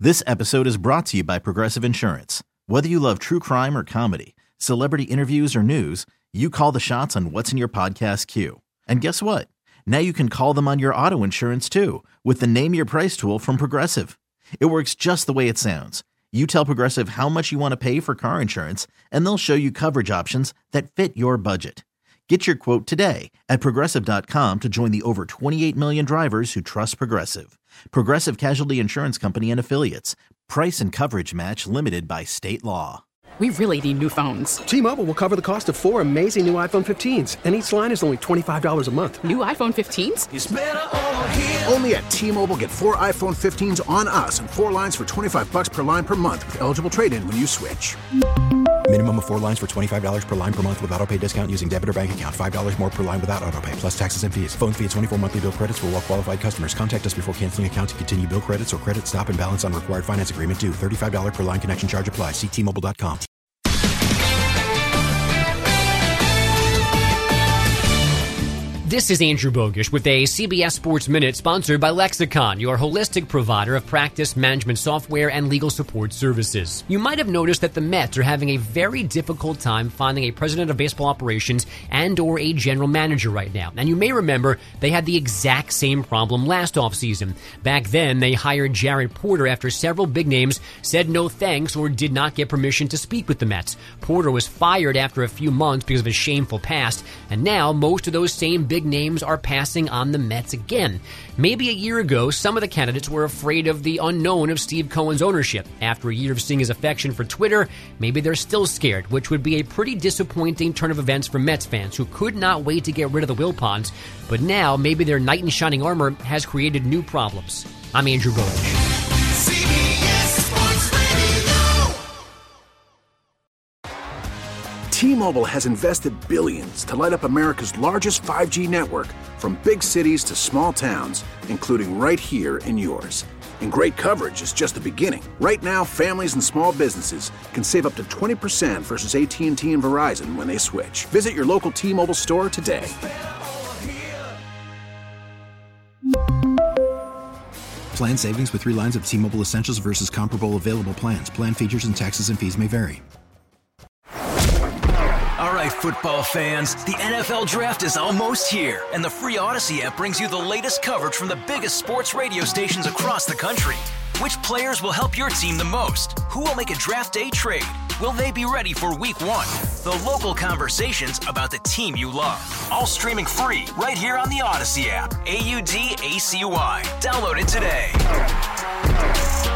This episode is brought to you by Progressive Insurance. Whether you love true crime or comedy, celebrity interviews or news, you call the shots on what's in your podcast queue. And guess what? Now you can call them on your auto insurance too with the Name Your Price tool from Progressive. It works just the way it sounds. You tell Progressive how much you want to pay for car insurance, and they'll show you coverage options that fit your budget. Get your quote today at Progressive.com to join the over 28 million drivers who trust Progressive. Progressive Casualty Insurance Company and Affiliates. Price and coverage match limited by state law. We really need new phones. T-Mobile will cover the cost of 4 amazing new iPhone 15s, and each line is only $25 a month. New iPhone 15s? It's better over here. Only at T-Mobile, get 4 iPhone 15s on us and 4 lines for $25 per line per month with eligible trade-in when you switch. Minimum of 4 lines for $25 per line per month with autopay discount using debit or bank account. $5 more per line without autopay, plus taxes and fees. Phone fee at 24 monthly bill credits for well-qualified customers. Contact us before canceling account to continue bill credits or credit stop and balance on required finance agreement due. $35 per line connection charge applies. See T-Mobile.com. This is Andrew Bogish with a CBS Sports Minute sponsored by Lexicon, your holistic provider of practice management software and legal support services. You might have noticed that the Mets are having a very difficult time finding a president of baseball operations and or a general manager right now. And you may remember they had the exact same problem last offseason. Back then, they hired Jared Porter after several big names said no thanks or did not get permission to speak with the Mets. Porter was fired after a few months because of his shameful past, and now most of those same big names are passing on the Mets again. Maybe a year ago, some of the candidates were afraid of the unknown of Steve Cohen's ownership. After a year of seeing his affection for Twitter, maybe they're still scared, which would be a pretty disappointing turn of events for Mets fans who could not wait to get rid of the Wilpons. But now, maybe their knight in shining armor has created new problems. I'm Andrew Bogish. T-Mobile has invested billions to light up America's largest 5G network, from big cities to small towns, including right here in yours. And great coverage is just the beginning. Right now, families and small businesses can save up to 20% versus AT&T and Verizon when they switch. Visit your local T-Mobile store today. Plan savings with 3 lines of T-Mobile Essentials versus comparable available plans. Plan features and taxes and fees may vary. All right, football fans, the NFL Draft is almost here, and the free Odyssey app brings you the latest coverage from the biggest sports radio stations across the country. Which players will help your team the most? Who will make a draft day trade? Will they be ready for week 1? The local conversations about the team you love. All streaming free right here on the Odyssey app. AUDACY. Download it today.